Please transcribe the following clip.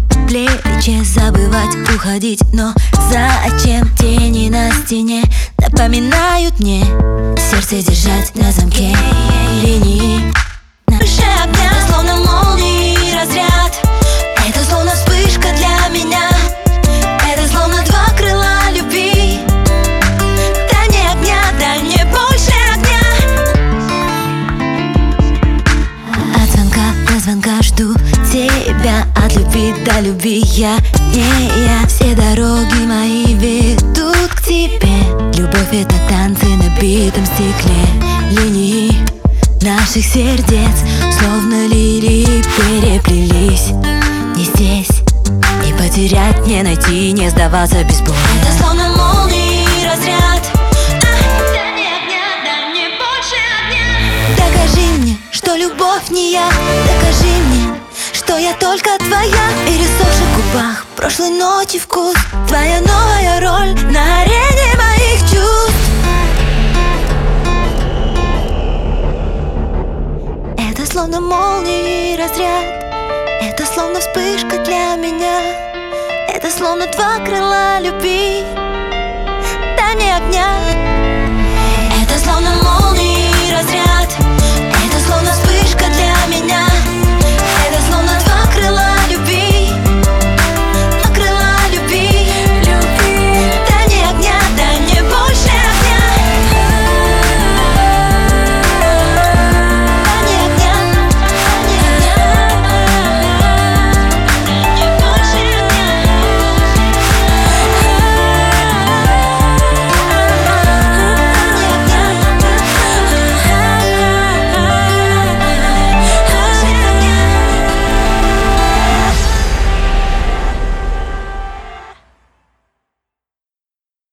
плече, забывать, уходить. Но зачем тени на стене напоминают мне сердце держать на замке линии. Больше огня, словно молнии разряд. Это словно вспышка для меня. Это словно два крыла любви. Дай мне огня, дай мне больше огня. От звонка до звонка жду тебя. От любви до любви я не я. Все дороги мои ведут к тебе. Любовь — это танцы на битом стекле. Линии наших сердец словно лилии переплелись. Не здесь, не потерять, не найти, не сдаваться без боя. Это словно молнии разряд. Дай мне огня, дай мне больше огня. Докажи мне, что любовь не я. Докажи мне, что я только твоя. Пересохших губах прошлой ночи вкус. Твоя новая роль на арене моих чувств. Это словно молнии разряд. Это словно вспышка для меня. Это словно два крыла любви. Дай мне огня. Это словно молнии разряд.